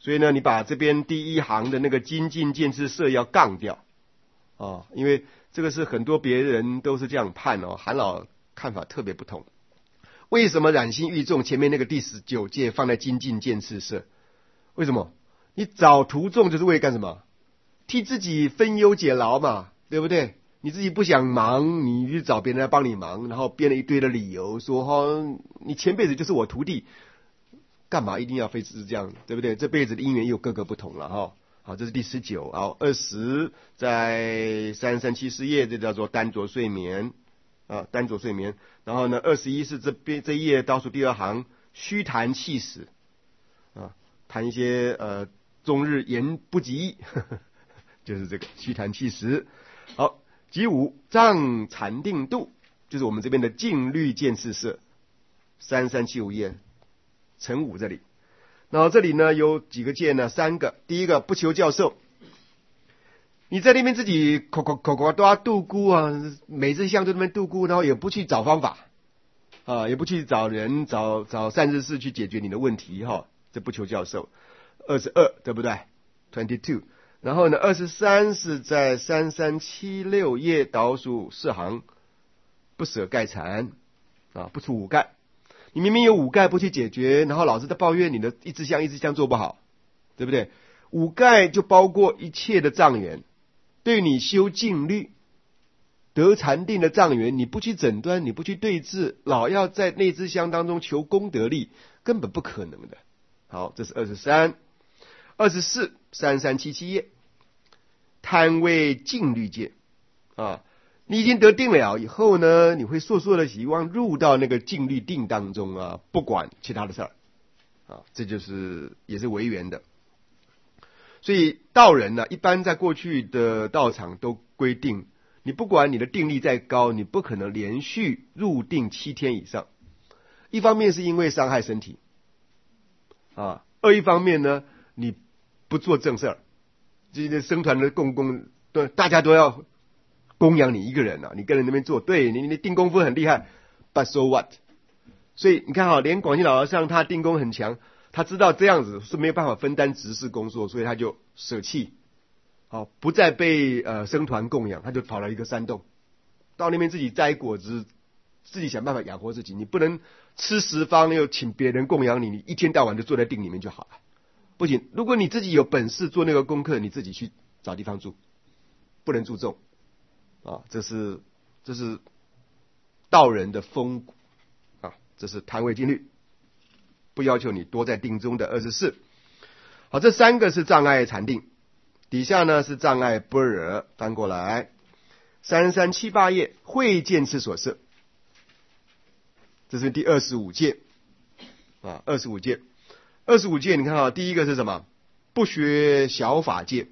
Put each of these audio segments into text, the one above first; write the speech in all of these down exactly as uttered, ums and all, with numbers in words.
所以呢，你把这边第一行的那个精进见次色要杠掉啊，因为这个是很多别人都是这样判哦，韩老看法特别不同。为什么染心愈重前面那个第十九戒放在精进见次色？为什么？你找徒众就是为了干什么？替自己分忧解劳嘛，对不对？你自己不想忙，你去找别人来帮你忙，然后编了一堆的理由说哈，你前辈子就是我徒弟，干嘛一定要非是这样，对不对？这辈子的因缘又各个不同了哈。好，这是第十九。好，二十在三三七四页，这叫做单着睡眠啊，单着睡眠。然后呢，二十一是这边这一页倒数第二行，虚谈气死啊，谈一些呃终日言不及，呵呵就是这个虚谈气死。好，己五藏禅定度，就是我们这边的净律见次色，三三七五页乘五这里。然后这里呢有几个戒呢？三个。第一个不求教授，你在那边自己口口口口都要度孤啊，每次像在那边度孤，然后也不去找方法啊，也不去找人找找善知识去解决你的问题哈，这不求教授。二十二对不对 ？二十二。然后呢，二十三是在三三七六页倒数四行，不舍盖禅啊，不除五盖。你明明有五盖不去解决，然后老是在抱怨你的一支香一支香做不好，对不对？五盖就包括一切的障缘，对你修净律得禅定的障缘，你不去诊断，你不去对治，老要在那支香当中求功德力，根本不可能的。好，这是二十三。二十四三三七七页，贪为净律戒啊。你已经得定了以后呢，你会烁烁的希望入到那个净律定当中啊，不管其他的事儿啊，这就是也是违缘的。所以道人呢，一般在过去的道场都规定，你不管你的定力再高，你不可能连续入定七天以上。一方面是因为伤害身体啊，二一方面呢，你不做正事儿，这些僧团的共工，对，大家都要供养你一个人啊，你跟人那边做，对你你定功夫很厉害 ，but so what？ 所以你看哈，连广西老和尚他定功很强，他知道这样子是没有办法分担执事工作，所以他就舍弃，好，不再被呃僧团供养，他就跑到一个山洞，到那边自己摘果子，自己想办法养活自己。你不能吃十方又请别人供养你，你一天到晚就坐在定里面就好了，不行。如果你自己有本事做那个功课，你自己去找地方住，不能住众。啊，这是这是道人的风骨啊，这是贪为净律，不要求你多在定中的二十四。好，这三个是障碍禅定，底下呢是障碍般若，翻过来三三七八页慧见次所摄，这是第二十五戒啊，二十五戒，二十五戒你看啊，第一个是什么？不学小法戒。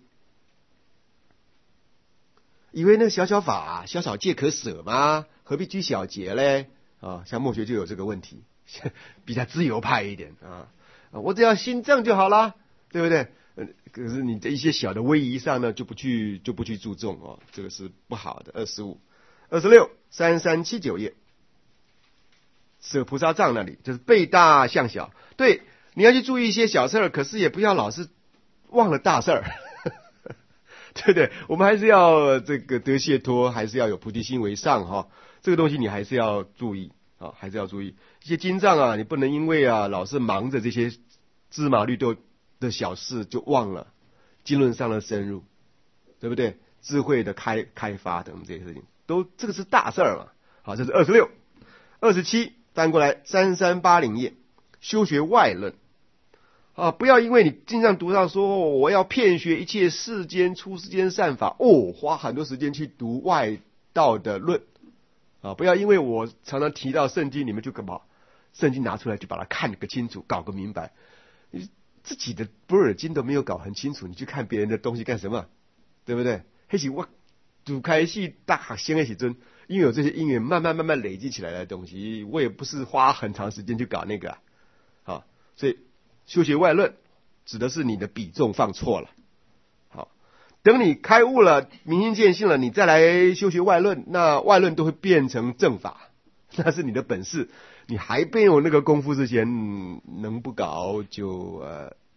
以为那小小法小小戒可舍吗？何必拘小节嘞？啊，像墨学就有这个问题，比较自由派一点啊，我只要心正就好啦，对不对？可是你这一些小的威仪上呢，就不去就不去注重哦，这个是不好的。二十五、二十六、三三七九页，舍菩萨藏那里就是背大向小，对，你要去注意一些小事儿，可是也不要老是忘了大事儿。对不对？我们还是要这个得解脱，还是要有菩提心为上哈。这个东西你还是要注意啊，还是要注意一些经藏啊，你不能因为啊老是忙着这些芝麻绿豆的小事就忘了经论上的深入，对不对？智慧的开开发等这些事情，都这个是大事儿嘛。好，这是二十六、二十七，翻过来三三八零页，修学外论。啊，不要因为你经常读到说我要遍学一切世间出世间善法，哦，花很多时间去读外道的论啊！不要因为我常常提到圣经，你们就干嘛？圣经拿出来就把它看个清楚，搞个明白。你自己的般若经都没有搞很清楚，你去看别人的东西干什么？对不对？黑起我主开戏大先黑起尊，因为有这些因缘慢慢慢慢累积起来的东西，我也不是花很长时间去搞那个啊，好，所以。修学外论指的是你的比重放错了。好，等你开悟了，明心见性了，你再来修学外论，那外论都会变成正法，那是你的本事。你还没有那个功夫之前，能不搞就呃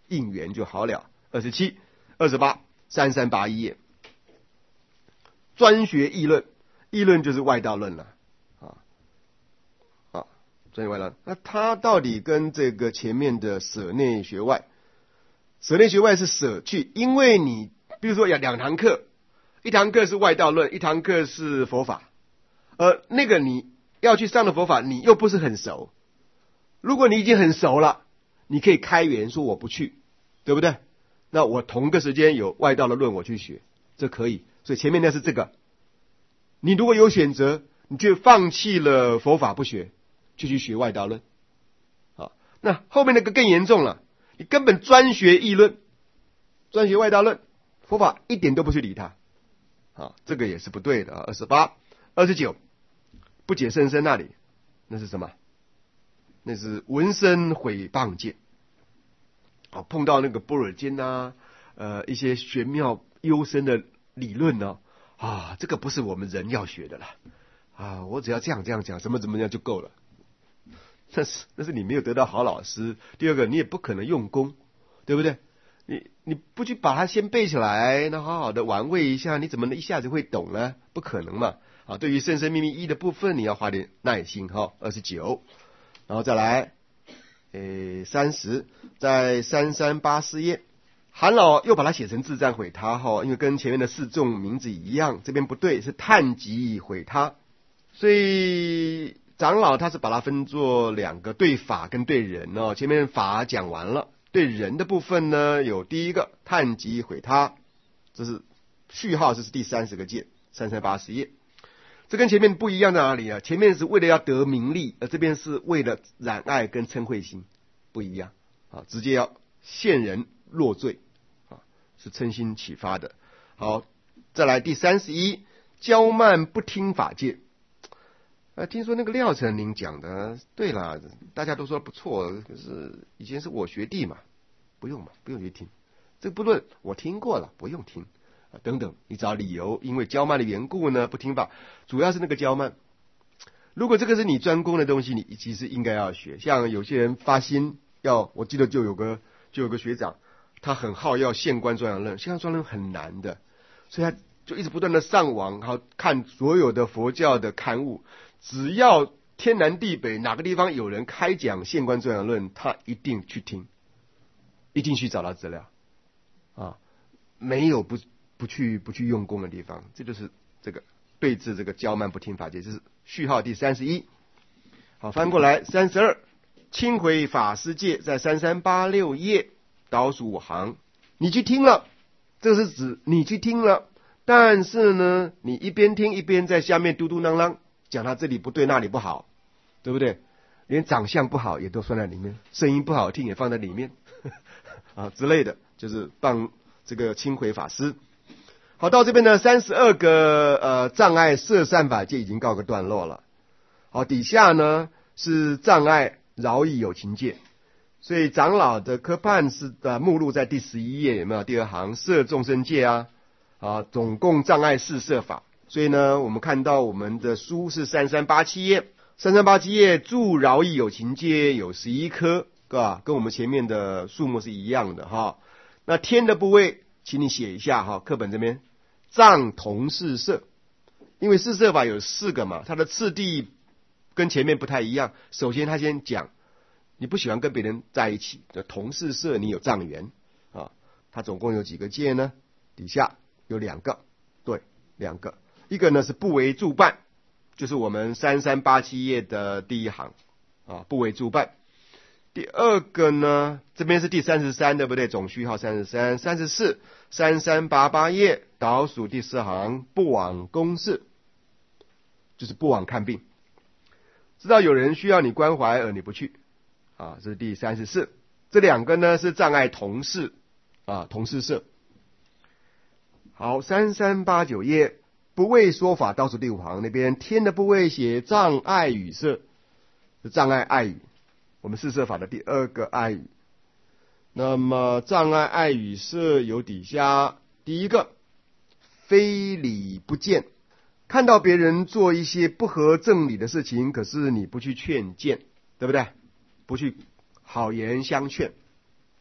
应缘就好了。二十七、二十八，三三八一页，专学议论，议论就是外道论了啊啊，专学外道。那它到底跟这个前面的舍内学外，舍内学外是舍去，因为你比如说有两堂课，一堂课是外道论，一堂课是佛法，而那个你要去上的佛法，你又不是很熟。如果你已经很熟了，你可以开源说我不去，对不对？那我同个时间有外道的论我去学，这可以。所以前面那是这个，你如果有选择，你就放弃了佛法不学，就去学外道论。好，那后面那个更严重了，你根本专学议论，专学外道论，佛法一点都不去理他。啊，这个也是不对的啊。二十八、二十九，不解甚深那里，那是什么？那是闻声毁谤戒。啊，碰到那个般若经啊，呃，一些玄妙幽深的理论呢、啊，啊，这个不是我们人要学的啦。啊，我只要这样这样讲，怎么怎么样就够了。那是那是你没有得到好老师。第二个，你也不可能用功，对不对？你你不去把它先背起来，那好好的玩味一下，你怎么一下子会懂呢？不可能嘛！啊，对于甚深秘密一的部分，你要花点耐心哈。二十九，然后再来，诶，三十，在三三八四页，韩老又把它写成自赞毁他哈，因为跟前面的四众名字一样，这边不对，是叹疾毁他，所以长老他是把它分作两个，对法跟对人哦。前面法讲完了。对人的部分呢，有第一个叹疾毁他，这是序号，这是第三十个戒，三三八十页。这跟前面不一样在哪里啊？前面是为了要得名利，而这边是为了染爱跟嗔恚心，不一样啊，直接要陷人落罪啊，是嗔心启发的。好，再来第三十一，骄慢不听法戒。呃，听说那个廖成您讲的，对啦，大家都说不错，可是以前是我学弟嘛，不用嘛，不用去听，这个不论我听过了，不用听啊，等等，你找理由，因为骄慢的缘故呢，不听法，主要是那个骄慢。如果这个是你专攻的东西，你其实应该要学。像有些人发心要，我记得就有个就有个学长，他很好要现观庄严论，现观庄严论很难的，所以他就一直不断的上网，然后看所有的佛教的刊物。只要天南地北哪个地方有人开讲现观庄严论，他一定去听，一定去找到资料啊，没有不不去不去用功的地方。这就是这个对治这个骄慢不听法戒，这是序号第三十一。好，翻过来三十二，轻毁法师戒，在三三八六页倒数五行，你去听了，这是指你去听了，但是呢，你一边听一边在下面嘟嘟囔囔。讲他这里不对那里不好，对不对？连长相不好也都算在里面，声音不好听也放在里面啊之类的，就是帮这个轻毁法师。好，到这边呢，三十二个呃障碍摄善法戒已经告个段落了。好，底下呢是障碍饶益有情戒，所以长老的科判是的目录在第十一页，有没有？第二行摄众生戒啊啊，总共障碍四摄法。所以呢，我们看到我们的书是三三八七页，三三八七页助饶益有情戒有十一颗，对吧？跟我们前面的数目是一样的哈。那天的部位，请你写一下哈，课本这边藏同四摄，因为四摄法有四个嘛，它的次第跟前面不太一样。首先他先讲，你不喜欢跟别人在一起，就同四摄你有障缘啊。它总共有几个戒呢？底下有两个，对，两个。一个呢是不为助伴，就是我们三三八七页的第一行啊，不为助伴。第二个呢，这边是第三十三，对不对？总序号三十三、三十四、三三八八页倒数第四行，不往公事，就是不往看病。知道有人需要你关怀而你不去啊，这是第三十四。这两个呢是障碍同事啊，同事摄。好，三三八九页。不为说法倒数第五行那边天的部位写障碍语摄，是障碍爱语，我们四摄法的第二个爱语。那么障碍爱语摄有底下第一个非礼不见，看到别人做一些不合正理的事情，可是你不去劝谏，对不对？不去好言相劝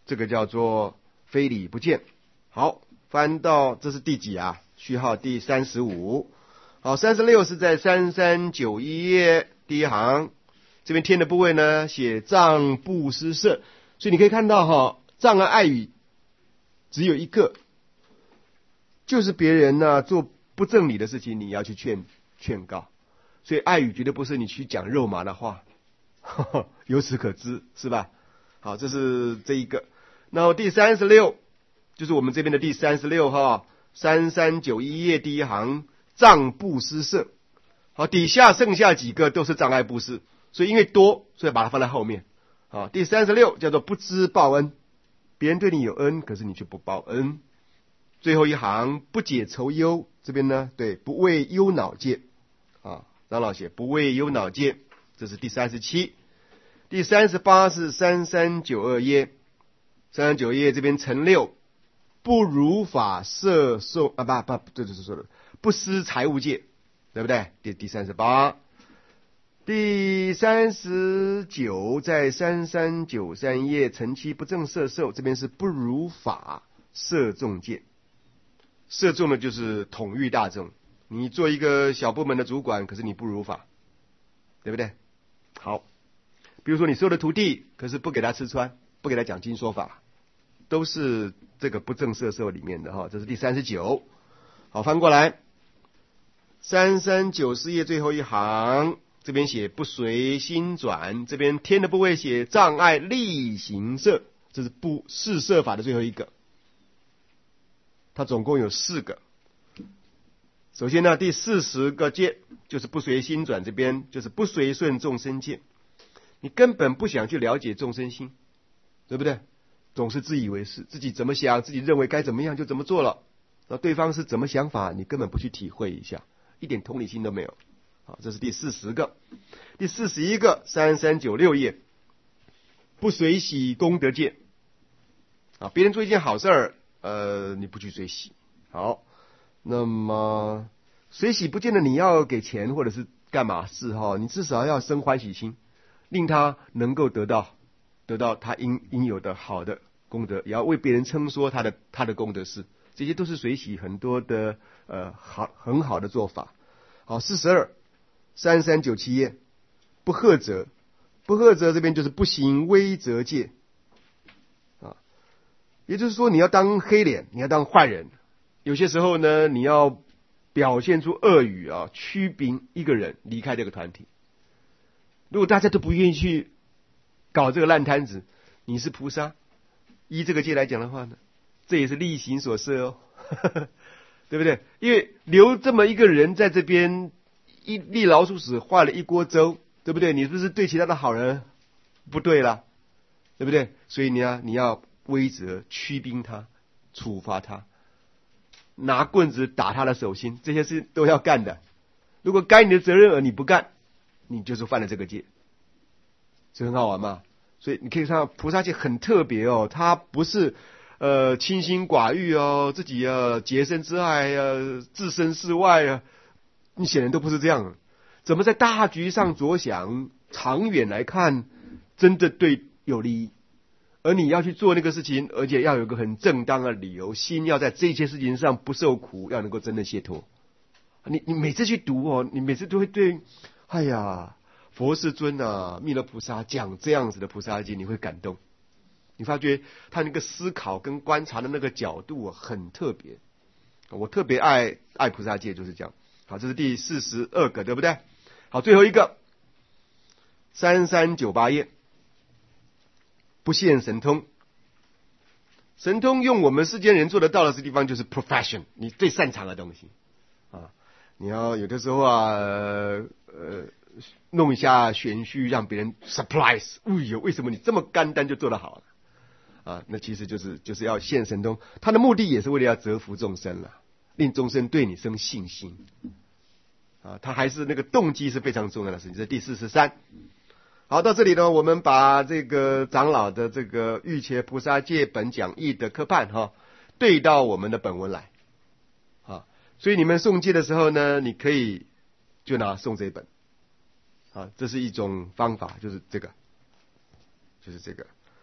这个叫做非礼不见。好，翻到这是第几啊？序号第三十五。好，三十六是在三三九一页第一行，这边添的部位呢写障不失色，所以你可以看到哈，障碍爱语只有一个，就是别人呢做不正理的事情，你要去劝劝告，所以爱语绝对不是你去讲肉麻的话，呵呵，由此可知，是吧？好，这是这一个。然后第三十六就是我们这边的第三十六哈，三三九一页第一行，障不失色。好，底下剩下几个都是障碍不失，所以因为多，所以把它放在后面。好，第三十六叫做不知报恩，别人对你有恩，可是你却不报恩。最后一行不解愁忧，这边呢，对，不为忧恼戒啊，长老写不为忧恼戒，这是第三十七。第三十八是三三九二页，三三九页这边乘六，不如法摄受啊，不不，这就是说的不失财物戒，对不对？第第三十八，第三十九在三三九三页乘七不正摄受，这边是不如法摄众戒。摄众呢就是统御大众，你做一个小部门的主管，可是你不如法，对不对？好，比如说你收了徒弟，可是不给他吃穿，不给他讲经说法，都是这个不正摄受里面的哈。这是第三十九。好，翻过来，三三九四页最后一行，这边写不随心转，这边添的部位写障碍力行摄，这是不是摄法的最后一个。它总共有四个。首先呢，第四十个戒就是不随心转，这边就是不随顺众生戒。你根本不想去了解众生心，对不对？总是自以为是，自己怎么想，自己认为该怎么样就怎么做了。那对方是怎么想法，你根本不去体会一下，一点同理心都没有。好，这是第四十个。第四十一个，三三九六页，不随喜功德戒。啊，别人做一件好事儿，呃，你不去随喜。好，那么随喜不见得你要给钱或者是干嘛事哈，你至少要生欢喜心，令他能够得到得到他应应有的好的功德，也要为别人称说他的他的功德事，这些都是随喜很多的呃好很好的做法。好，四十二，三三九七页，不贺责，不贺责这边就是不行威责戒。也就是说，你要当黑脸，你要当坏人，有些时候呢，你要表现出恶语啊，驱兵一个人离开这个团体。如果大家都不愿意去搞这个烂摊子，你是菩萨，依这个戒来讲的话呢，这也是力行所摄哦，对不对？因为留这么一个人在这边一粒老鼠屎坏了一锅粥，对不对？你是不是对其他的好人不对了，对不对？所以你要你要威责驱兵他，处罚他，拿棍子打他的手心，这些事都要干的。如果该你的责任而你不干，你就是犯了这个戒，这很好玩嘛。所以你可以看到菩萨戒很特别哦，它不是呃清心寡欲哦，自己啊洁身自爱啊，置身事外啊，你显然都不是这样。怎么在大局上着想，长远来看，真的对有利益？而你要去做那个事情，而且要有一个很正当的理由，心要在这些事情上不受苦，要能够真的解脱。你你每次去读哦，你每次都会对，哎呀，佛世尊啊，弥勒菩萨讲这样子的菩萨戒，你会感动。你发觉他那个思考跟观察的那个角度很特别。我特别爱爱菩萨戒就是这样。好，这是第四十二个，对不对？好，最后一个，三三九八页。不现神通，神通用我们世间人做得到的地方就是 profession， 你最擅长的东西啊。你要有的时候啊，呃，弄一下玄虚，让别人 surprise， 哎呦，为什么你这么干单就做得好了啊？那其实就是就是要现神通，他的目的也是为了要折服众生了，令众生对你生信心啊。他还是那个动机是非常重要的事情。这是第四十三。好，到这里呢，我们把这个长老的这个玉伽菩萨戒本讲义的科判哈，对到我们的本文来啊。所以你们诵戒的时候呢，你可以就拿诵这一本啊，这是一种方法，就是这个，就是这个。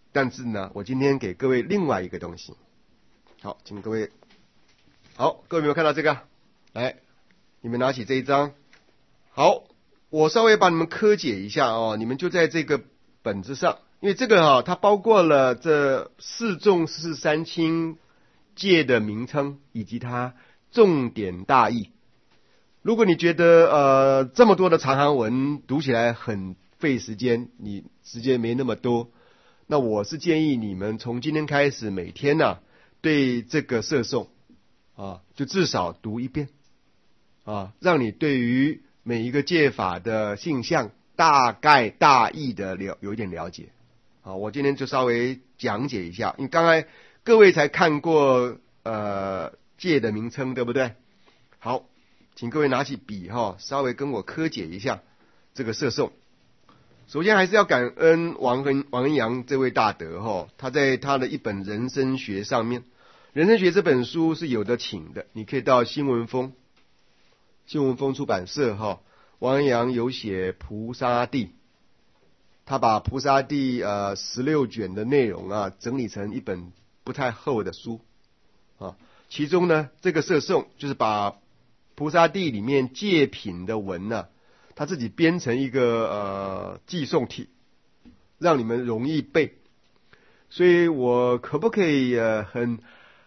但是呢，我今天给各位另外一个东西。好，请各位，好，各位有没有看到这个？来，你们拿起这一张。好，我稍微把你们科解一下哦，你们就在这个本子上，因为这个哈、哦，它包括了这四众四三清戒的名称以及它重点大意。如果你觉得呃这么多的长行文读起来很费时间，你时间没那么多，那我是建议你们从今天开始每天呢、啊、对这个摄颂啊，就至少读一遍啊，让你对于每一个戒法的性相大概大意的了有一点了解啊。我今天就稍微讲解一下，因为刚才各位才看过呃戒的名称，对不对？好，请各位拿起笔哈，稍微跟我科解一下这个摄颂。首先还是要感恩王恩王恩阳这位大德哈，他在他的一本人生学上面，人生学这本书是有的请的，你可以到新文风新文风出版社哈，王恩阳有写菩萨地，他把菩萨地呃十六卷的内容啊整理成一本不太厚的书啊，其中呢这个摄颂就是把菩萨地里面戒品的文呢、啊，他自己编成一个呃寄诵体，让你们容易背。所以我可不可以呃很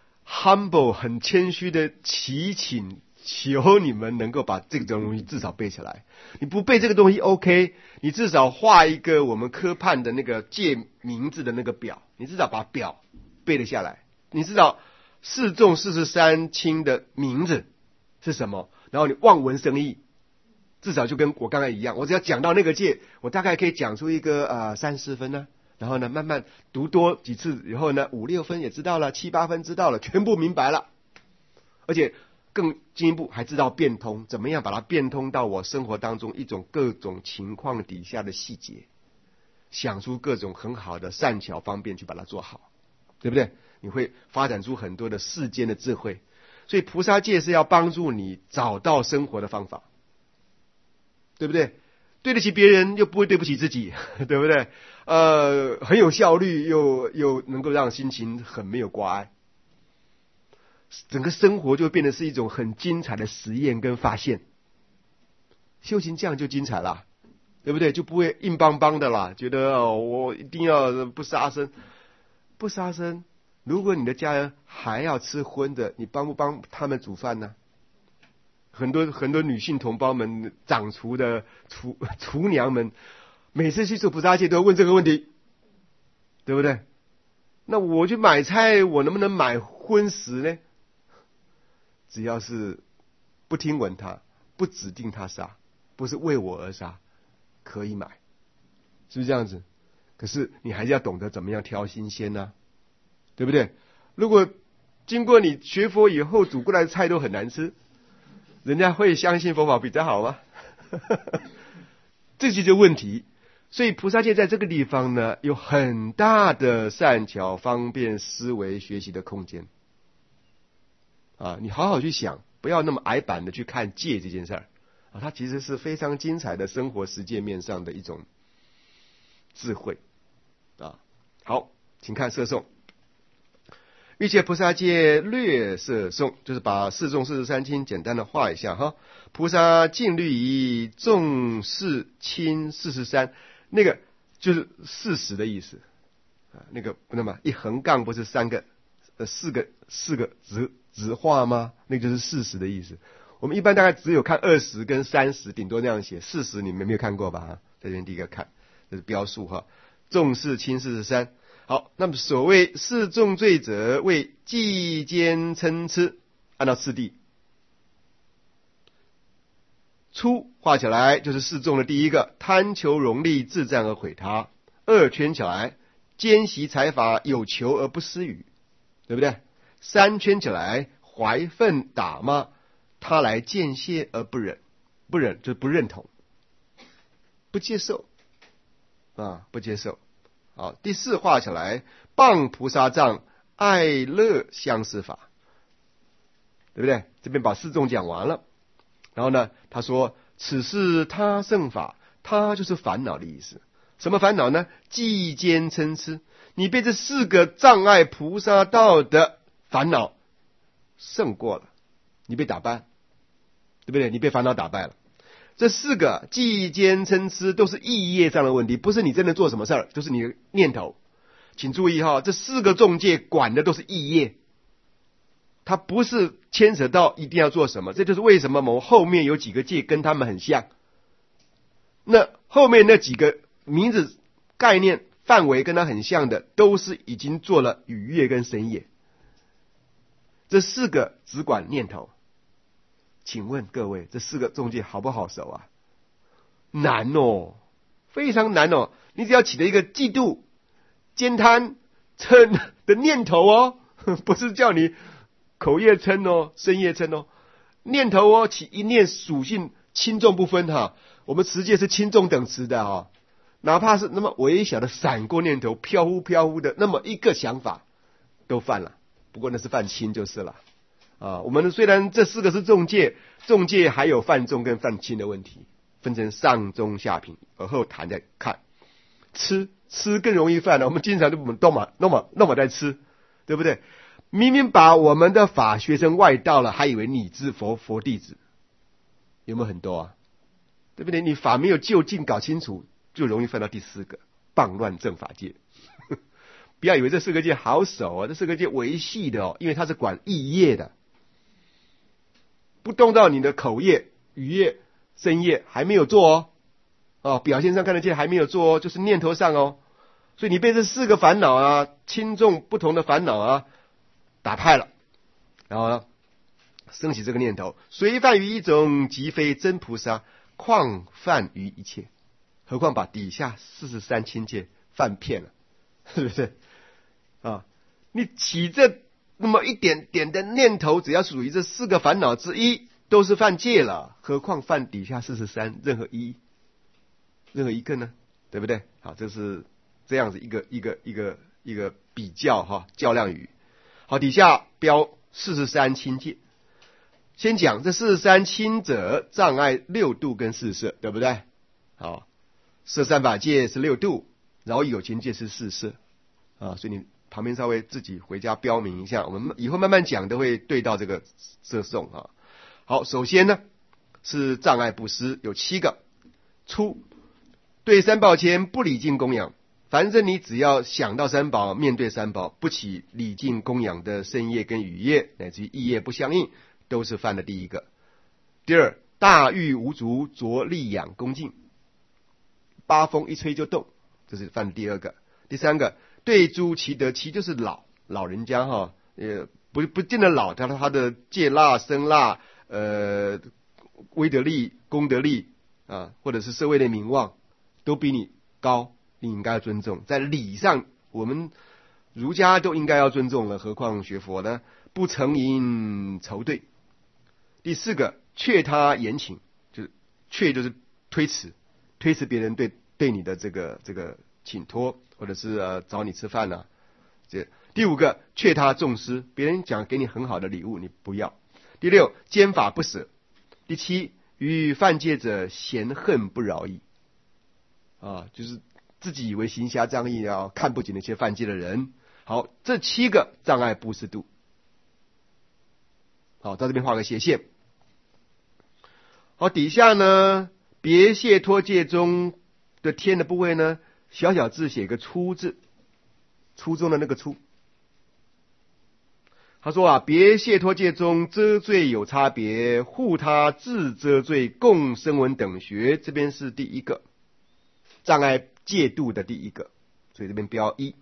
humble 很谦虚的祈请求你们能够把这个东西至少背起来。你不背这个东西 OK， 你至少画一个我们科判的那个戒名字的那个表，你至少把表背得下来，你至少四众四十三清的名字是什么，然后你望文生义，至少就跟我刚才一样，我只要讲到那个戒，我大概可以讲出一个呃三四分呢、啊，然后呢慢慢读多几次以后呢，五六分也知道了，七八分知道了，全部明白了，而且更进一步还知道变通，怎么样把它变通到我生活当中一种各种情况底下的细节，想出各种很好的善巧方便去把它做好，对不对？你会发展出很多的世间的智慧。所以菩萨戒是要帮助你找到生活的方法，对不对？对得起别人又不会对不起自己，对不对？呃，很有效率，又又能够让心情很没有挂碍，整个生活就变得是一种很精彩的实验跟发现。修行这样就精彩了，对不对？就不会硬邦邦的啦，觉得哦，我一定要不杀生，不杀生。如果你的家人还要吃荤的，你帮不帮他们煮饭呢？很多很多女性同胞们、掌厨的厨厨娘们，每次去做菩萨戒都要问这个问题，对不对？那我去买菜，我能不能买荤食呢？只要是不听闻他，不指定他杀，不是为我而杀，可以买，是不是这样子？可是你还是要懂得怎么样挑新鲜呢、啊？对不对？如果经过你学佛以后煮过来的菜都很难吃，人家会相信佛法比较好吗？这就是问题。所以菩萨戒在这个地方呢，有很大的善巧方便思维学习的空间啊！你好好去想，不要那么矮板的去看戒这件事儿啊，它其实是非常精彩的生活实践面上的一种智慧啊。好，请看摄颂。欲界菩萨戒略摄颂，就是把四众四十三清简单的画一下哈。菩萨净律仪众四清四十三，那个就是四十的意思啊。那个不能嘛，一横杠不是三个呃四个四个直直画吗？那个就是四十的意思。我们一般大概只有看二十跟三十，顶多那样写。四十你们没有看过吧？在这边第一个看，这是标数哈。众四清四十三。好，那么所谓四众罪者为计奸嗔痴，按照次第，初画起来就是四众的第一个，贪求荣利，自占而毁他；二圈起来，奸习财法，有求而不施予，对不对？三圈起来，怀愤打骂，他来见谢而不忍，不忍就是不认同，不接受啊，不接受。好，第四画起来，谤菩萨藏，爱乐相思法，对不对？这边把四众讲完了，然后呢，他说此是他胜法，他就是烦恼的意思。 什么烦恼呢？计坚嗔痴，你被这四个障碍菩萨道的烦恼胜过了，你被打败，对不对？你被烦恼打败了。这四个计坚嗔痴都是意业上的问题，不是你真的做什么事儿，就是你的念头。请注意哈，这四个众戒管的都是意业，它不是牵扯到一定要做什么。这就是为什么我们后面有几个戒跟他们很像。那后面那几个名字、概念、范围跟它很像的，都是已经做了语业跟身业。这四个只管念头。请问各位，这四个众戒好不好守啊？难哦，非常难哦。你只要起了一个嫉妒、奸贪、嗔的念头哦，不是叫你口业嗔哦，身业嗔哦，念头哦，起一念属性轻重不分哈。我们持戒是轻重等持的哈，哪怕是那么微小的闪过念头，飘忽飘忽的那么一个想法，都犯了。不过那是犯轻就是了。啊，我们虽然这四个是众戒，众戒还有犯重跟犯轻的问题，分成上中下品，而后谈再看。吃吃更容易犯了，我们经常都我们弄嘛弄嘛弄嘛在吃，对不对？明明把我们的法学成外道了，还以为你是佛佛弟子，有没有很多啊？对不对？你法没有就近搞清楚，就容易犯到第四个谤乱正法戒。不要以为这四个戒好守啊，这四个戒维系的哦，因为它是管意业的。不动到你的口业、语业、身业还没有做哦，哦，表现上看得见还没有做哦，就是念头上哦，所以你被这四个烦恼啊，轻重不同的烦恼啊打败了，然后呢，升起这个念头，虽犯于一种，即非真菩萨，况犯于一切？何况把底下四十三轻戒犯骗了，是不是？啊，你起这那么一点点的念头，只要属于这四个烦恼之一，都是犯戒了，何况犯底下四十三任何一任何一个呢？对不对？好，这是这样子一个一个一个一个比较哈，较量语。好，底下标四十三轻戒，先讲这四十三轻者障碍六度跟四摄，对不对？好，摄三法戒是六度，然后有情戒是四摄啊，所以你旁边稍微自己回家标明一下，我们以后慢慢讲都会对到这个摄诵啊。好，首先呢是障碍布施，有七个。初，对三宝前不礼敬供养，凡是你只要想到三宝，面对三宝不起礼敬供养的身业跟语业乃至于意业不相应，都是犯的第一个。第二，大欲无足，着力养恭敬，八风一吹就动，这是犯第二个。第三个，对诸其德，其就是老老人家哈，呃，不不见得老，他他的戒腊、生腊，呃，威德力、功德力啊，或者是社会的名望，都比你高，你应该要尊重。在礼上，我们儒家都应该要尊重了，何况学佛呢？不承迎仇对。第四个，却他言请，就是却就是推辞，推辞别人对对你的这个这个请托。或者是呃找你吃饭呢、啊，这第五个，却他重施，别人讲给你很好的礼物，你不要。第六，兼法不舍。第七，与犯戒者嫌恨不饶益，啊，就是自己以为行侠仗义啊，看不起那些犯戒的人。好，这七个障碍布施度。好，到这边画个斜线。好，底下呢，别谢脱戒中的天的部位呢，小小字写个初字，初中的那个初。他说啊，别谢脱戒中遮罪有差别，护他自遮罪共声闻等学，这边是第一个障碍戒度的第一个，所以这边标一。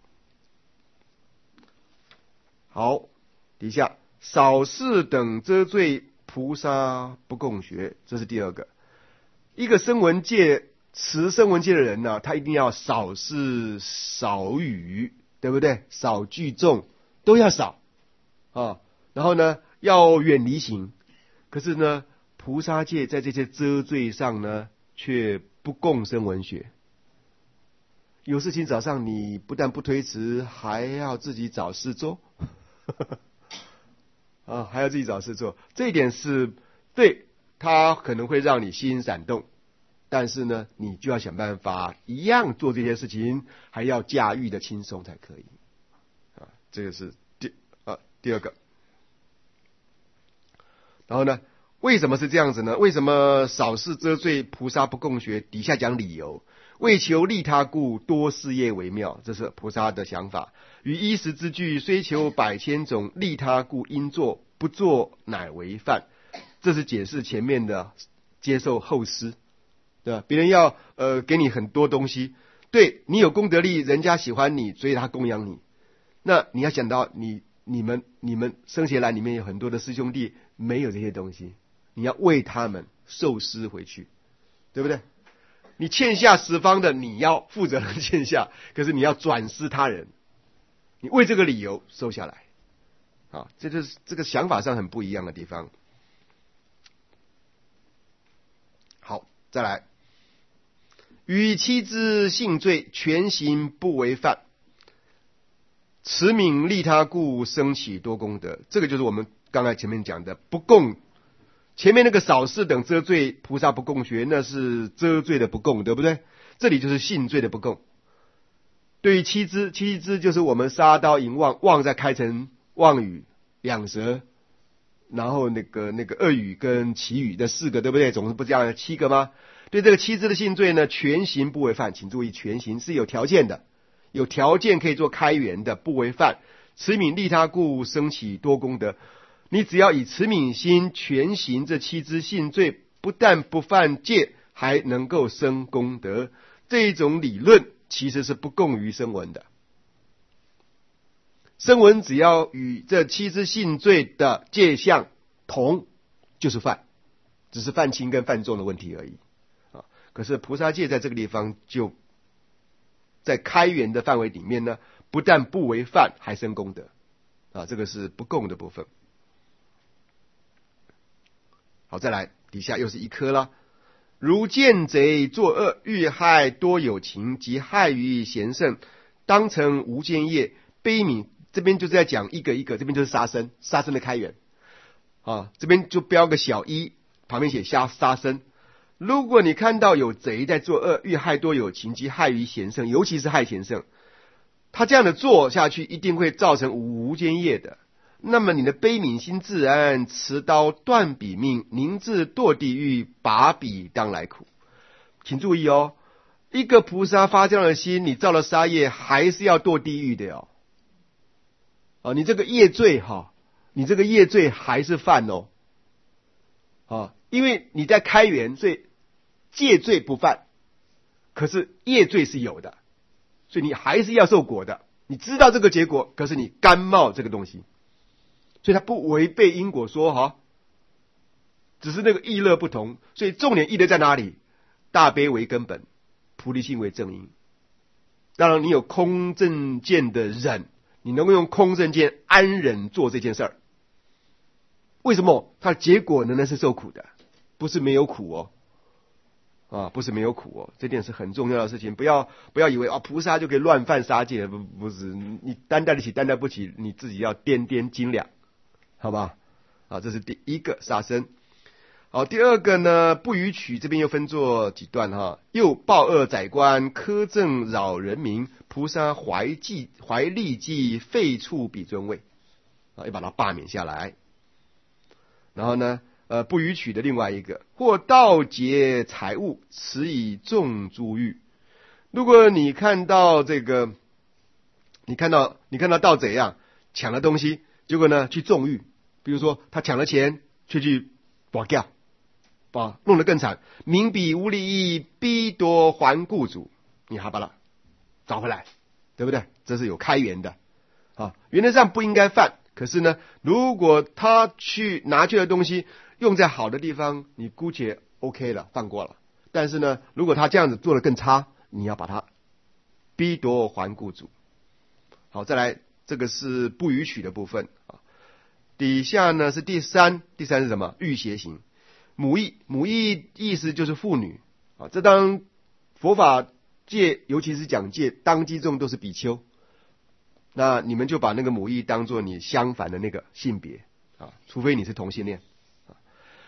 好，底下少事等遮罪菩萨不共学，这是第二个。一个声闻戒持声闻戒的人呢，他一定要少事少语，对不对？少聚众都要少啊。然后呢，要远离行。可是呢，菩萨戒在这些遮罪上呢，却不共声闻学。有事情早上你不但不推辞，还要自己找事做，啊，还要自己找事做。这一点是对他可能会让你心闪动。 但是呢，你就要想办法一样做这些事情，还要驾驭的轻松才可以啊。这个是第啊第二个。然后呢，为什么是这样子呢？为什么少事遮罪，菩萨不共学？底下讲理由，为求利他故，多事业为妙，这是菩萨的想法。于衣食之具，虽求百千种，利他故应做，不做乃为犯。这是解释前面的接受后施，对吧？别人要呃给你很多东西，对你有功德力，人家喜欢你，所以他供养你。那你要想到你你们你们僧伽蓝里面有很多的师兄弟没有这些东西，你要为他们受施回去，对不对？你欠下十方的，你要负责任欠下，可是你要转施他人，你为这个理由收下来，啊，这就是这个想法上很不一样的地方。好，再来，与妻之性罪，全行不为犯，慈悯利他故，生起多功德。这个就是我们刚才前面讲的不共。前面那个少事等遮罪，菩萨不共学，那是遮罪的不共，对不对？这里就是性罪的不共。对于七支，七支就是我们杀刀淫妄，妄再开成妄语、两舌，然后那个那个恶语跟绮语的四个，对不对？总是不这样七个吗？对这个七支的性罪呢，全行不为犯。请注意，全行是有条件的，有条件可以做开源的，不为犯。慈悯利他故，生起多功德。你只要以慈悯心全行这七支性罪，不但不犯戒，还能够生功德。这种理论其实是不共于声闻的。声闻只要与这七支性罪的戒相同，就是犯，只是犯轻跟犯重的问题而已啊。可是菩萨戒在这个地方就在开源的范围里面呢，不但不为犯，还生功德啊。这个是不共的部分。好，再来，底下又是一颗了。如见贼作恶，欲害多有情，及害于贤圣，当成无间业，悲悯。这边就是在讲一个一个，这边就是杀生，杀生的开源啊。这边就标个小一，旁边写杀杀生。如果你看到有贼在作恶，欲害多有情，及害于贤圣，尤其是害贤圣，他这样的做下去，一定会造成无间业的。那么你的悲悯心自然，持刀断彼命，宁自堕地狱，拔彼当来苦。请注意哦，一个菩萨发这样的心，你造了杀业，还是要堕地狱的哦。啊，你这个业罪哈，你这个业罪还是犯哦。啊，因为你在开源，所以戒罪不犯，可是业罪是有的，所以你还是要受果的。你知道这个结果，可是你甘冒这个东西。所以它不违背因果说哈，只是那个意乐不同。所以重点意乐在哪里？大悲为根本，菩提心为正因。当然，你有空正见的忍，你能够用空正见安忍做这件事儿。为什么？它的结果仍然是受苦的，不是没有苦哦。啊，不是没有苦哦，这点是很重要的事情。不要不要以为啊，菩萨就可以乱犯杀戒，不不是，你担待得起，担待不起，你自己要掂掂斤两。好吧，啊，这是第一个杀生。好，第二个呢，不逾矩，这边又分作几段哈。又暴恶宰官，苛政扰人民，菩萨怀计怀利计，废黜彼尊位，啊，要把它罢免下来。然后呢，呃，不逾矩的另外一个，或盗劫财物，持以众诸欲。如果你看到这个，你看到你看到盗贼啊，抢了东西。结果呢，去纵欲，比如说他抢了钱，却去bỏ掉，把弄得更惨。民彼无利益，逼夺还故主，你还把它找回来，对不对？这是有开源的啊，原则上不应该犯。可是呢，如果他去拿去的东西用在好的地方，你姑且 OK 了，放过了。但是呢，如果他这样子做得更差，你要把它逼夺还故主。好，再来。这个是不逾矩的部分啊，底下呢是第三，第三是什么？欲邪行，母意，母意意思就是妇女啊。这当佛法界，尤其是讲戒，当机众都是比丘，那你们就把那个母意当做你相反的那个性别啊，除非你是同性恋啊。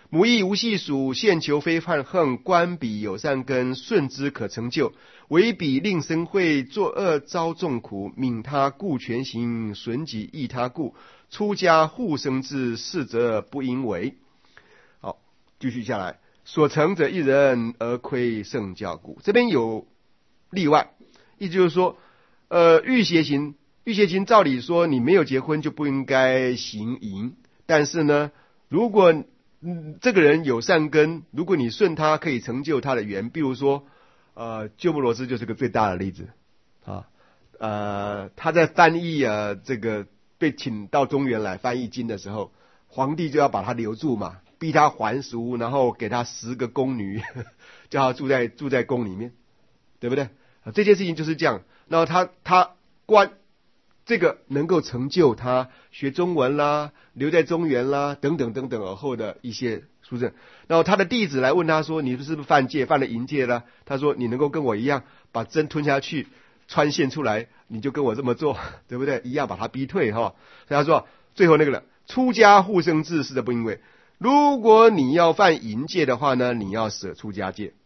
母亦无细数，现求非犯横，观彼有善根，顺之可成就。为彼令生慧，作恶遭众苦，悯他故全行，损己益他故，出家护生之，是则不应为。好，继续下来，所成者一人，而亏圣教故。这边有例外，意思就是说，呃，欲邪行，欲邪行照理说你没有结婚就不应该行淫，但是呢，如果嗯这个人有善根，如果你顺他可以成就他的缘，比如说呃，鸠摩罗什就是个最大的例子啊。呃，他在翻译啊，这个被请到中原来翻译经的时候，皇帝就要把他留住嘛，逼他还俗，然后给他十个宫女，呵呵叫他住在住在宫里面，对不对？啊，这件事情就是这样。然后他他官这个能够成就他学中文啦，留在中原啦，等等等等而后的一些殊胜。然后他的弟子来问他说：“你是不是犯戒，犯了淫戒了？”他说：“你能够跟我一样把针吞下去，穿线出来，你就跟我这么做，对不对？一样把他逼退哈。”所以他说最后那个了，出家护生志是的不因为，如果你要犯淫戒的话呢，你要舍出家戒，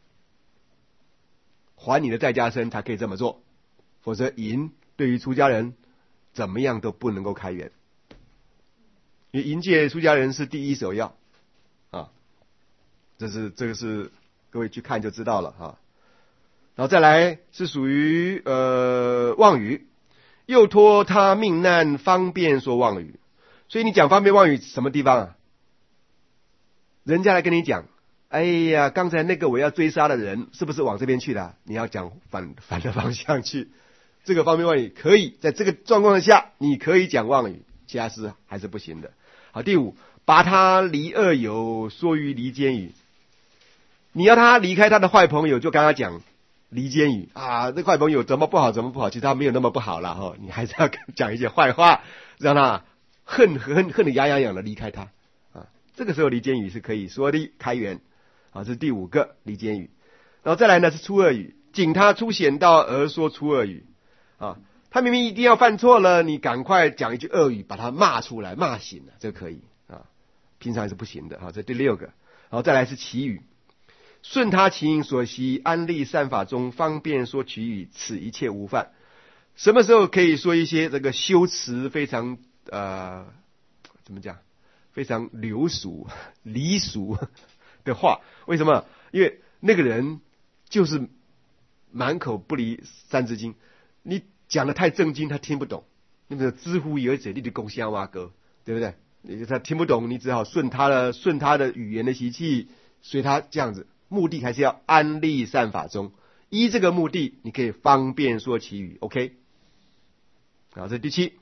还你的在家身才可以这么做，否则淫对于出家人怎么样都不能够开源，因为淫戒出家人是第一首要啊，这是这个是各位去看就知道了啊。然后再来是属于呃妄语，又托他命难，方便说妄语。所以你讲方便妄语什么地方啊？人家来跟你讲，哎呀，刚才那个我要追杀的人是不是往这边去的？你要讲反反的方向去。这个方便妄语可以，在这个状况下你可以讲妄语，其他事还是不行的。好，第五，拔他离恶友，说于离间语。你要他离开他的坏朋友，就跟他讲离间语啊，这坏朋友怎么不好怎么不好，其实他没有那么不好了哈，你还是要讲一些坏话，让他恨恨恨得牙痒痒的离开他啊。这个时候离间语是可以说的开源啊，这是第五个离间语。然后再来呢是出恶语，警他出险道而说出恶语啊，他明明一定要犯错了，你赶快讲一句恶语把他骂出来，骂醒了，这个可以啊，平常是不行的啊。这第六个。然后再来是祈语，顺他情所习，安立善法中，方便说祈语，此一切无犯。什么时候可以说一些这个修辞非常呃怎么讲，非常流俗离俗的话？为什么？因为那个人就是满口不离三字经，你讲的太正经他听不懂，那个知乎有者，你的公香蛙哥，对不对？你他听不懂，你只好顺他的顺他的语言的习气，随他这样子。目的还是要安立善法中，依这个目的，你可以方便说其语 ，OK。好，这是第七。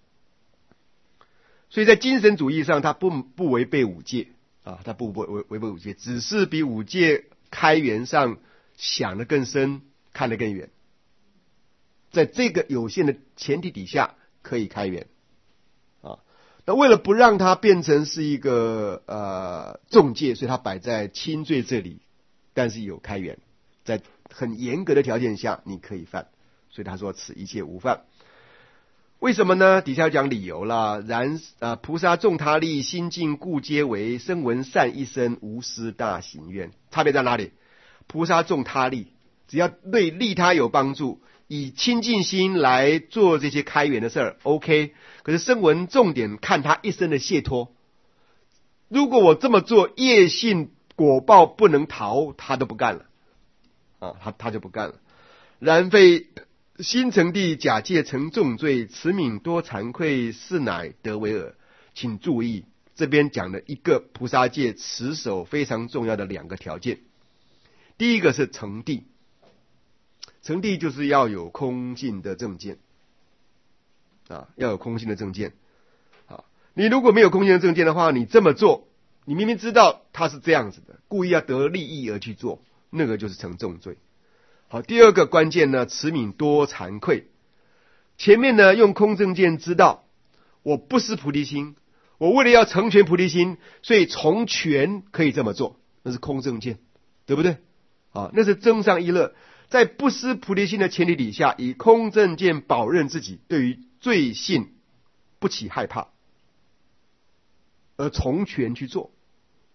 所以在精神主义上，它不不违背五戒啊，它不违违背五戒，只是比五戒开源上想得更深，看得更远。在这个有限的前提底下，可以开源啊。那为了不让它变成是一个呃重戒，所以它摆在轻罪这里。但是有开源，在很严格的条件下你可以犯，所以他说此一切无犯。为什么呢？底下讲理由啦。然啊，菩萨众他利，心净故皆为，声闻善一生，无私大行愿。差别在哪里？菩萨众他利，只要对利他有帮助，以清净心来做这些开源的事儿 ，OK。可是声闻重点看他一生的解脱。如果我这么做，业性果报不能逃，他都不干了啊，他他就不干了。然非心成地，假借成重罪，慈悯多惭愧，是乃得为尔。请注意，这边讲的一个菩萨戒持守非常重要的两个条件。第一个是成地，成地就是要有空性的正见啊，要有空性的正见啊。你如果没有空性的正见的话，你这么做，你明明知道他是这样子的，故意要得利益而去做，那个就是成重罪。好，第二个关键呢，慈悯多惭愧。前面呢用空正见知道我不失菩提心，我为了要成全菩提心，所以从权可以这么做，那是空正见，对不对？啊，那是增上一乐。在不失菩提心的前提底下，以空正见保任自己对于罪性不起害怕，而从权去做，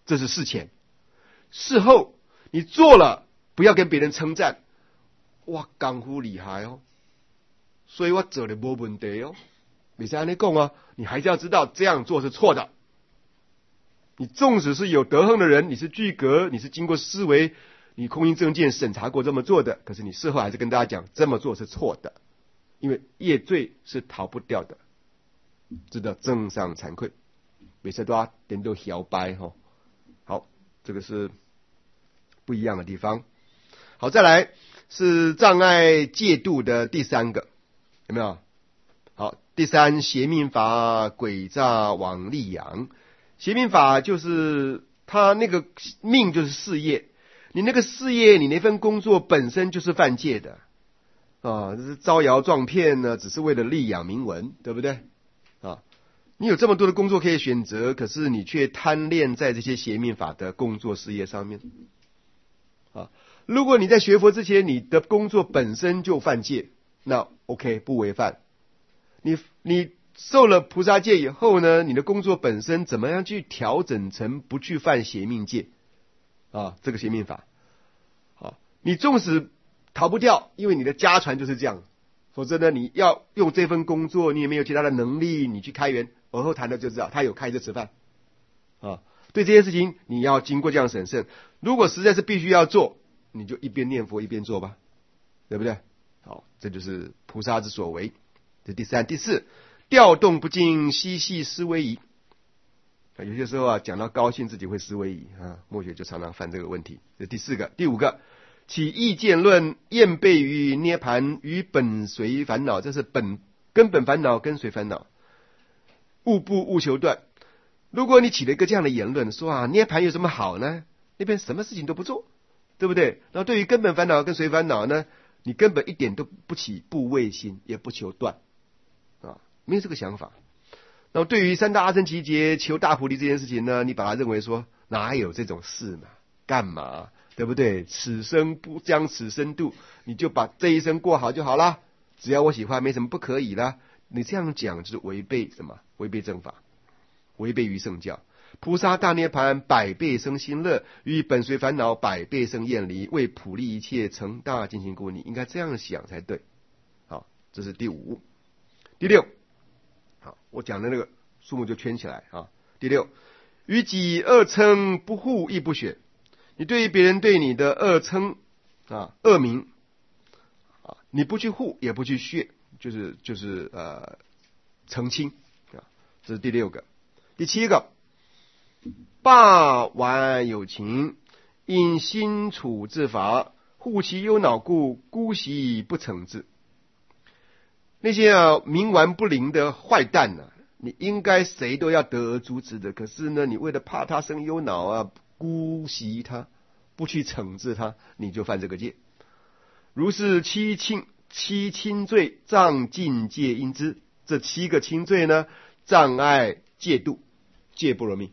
这是事前。事后你做了，不要跟别人称赞，哇，功夫厉害哦，所以我做的没问题哦。你是安尼讲啊，你还是要知道这样做是错的。你纵使是有德行的人，你是具格，你是经过思维，你空因正见审查过这么做的，可是你事后还是跟大家讲这么做是错的，因为业罪是逃不掉的，值得正上惭愧。每次都要点都摇摆哈。好，这个是不一样的地方。好，再来是障碍戒度的第三个，有没有？好，第三，邪命法诡诈往利养。邪命法就是他那个命就是事业，你那个事业，你那份工作本身就是犯戒的啊，这是招摇撞骗呢，只是为了利养名闻，对不对啊？你有这么多的工作可以选择，可是你却贪恋在这些邪命法的工作事业上面啊。如果你在学佛之前，你的工作本身就犯戒，那 OK 不违犯。你你受了菩萨戒以后呢，你的工作本身怎么样去调整成不去犯邪命戒啊？这个邪命法啊，你纵使逃不掉，因为你的家传就是这样，否则呢，你要用这份工作，你也没有其他的能力，你去开源，而后谈的就知道他有开着吃饭啊。对这些事情，你要经过这样审慎。如果实在是必须要做，你就一边念佛一边做吧，对不对？好，这就是菩萨之所为。这第三、第四。调动不尽，嬉戏思维矣。有些时候啊，讲到高兴自己会思维矣啊，末学就常常犯这个问题。这第四个，第五个，起意见论，厌背于涅盘与本随烦恼，这是本根本烦恼跟随烦恼，勿不勿求断。如果你起了一个这样的言论，说啊，涅盘有什么好呢？那边什么事情都不做，对不对？然后对于根本烦恼跟随烦恼呢，你根本一点都不起怖畏心，也不求断。没有这个想法。那么对于三大阿僧祇劫求大菩提这件事情呢，你把它认为说哪有这种事嘛？干嘛？对不对？此生不将此生度，你就把这一生过好就好啦。只要我喜欢，没什么不可以啦。你这样讲就是违背什么？违背正法，违背于圣教。菩萨大涅盘，百倍生心乐，与本随烦恼百倍生厌离，为普利一切成大尽心故。你应该这样想才对。好，这是第五。第六。好，我讲的那个数目就圈起来啊。第六，于己恶称不护亦不选。你对于别人对你的恶称啊、恶名啊，你不去护也不去血，就是就是呃澄清啊。这是第六个。第七个，霸玩有情，因心处自法，护其忧恼故，姑息不惩治。那些啊冥顽不灵的坏蛋呢、啊，你应该谁都要得而诛之的，可是呢，你为了怕他生忧恼啊，姑息他，不去惩治他，你就犯这个戒。如是七轻七轻罪，障尽戒因之。这七个轻罪呢，障碍戒度，戒波罗蜜。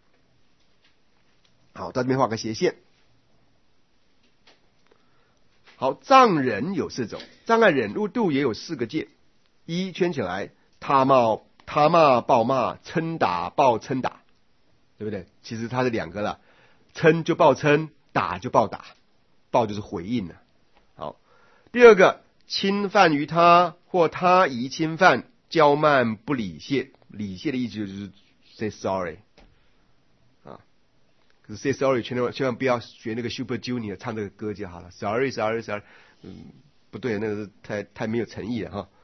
好，到这边画个斜线。好，障忍有四种，障碍忍入度也有四个戒。一圈起来，他骂他骂暴骂，嗔打暴嗔打，对不对？其实它是两个了，嗔就暴嗔，打就暴打，暴就是回应了。好，第二个，侵犯于他或他疑侵犯，骄慢不礼谢。礼谢的意思就是 say sorry 啊，可是 say sorry 千万千万不要学那个 Super Junior 唱这个歌就好了。Sorry sorry sorry， 嗯，不对，那个是太太没有诚意了哈。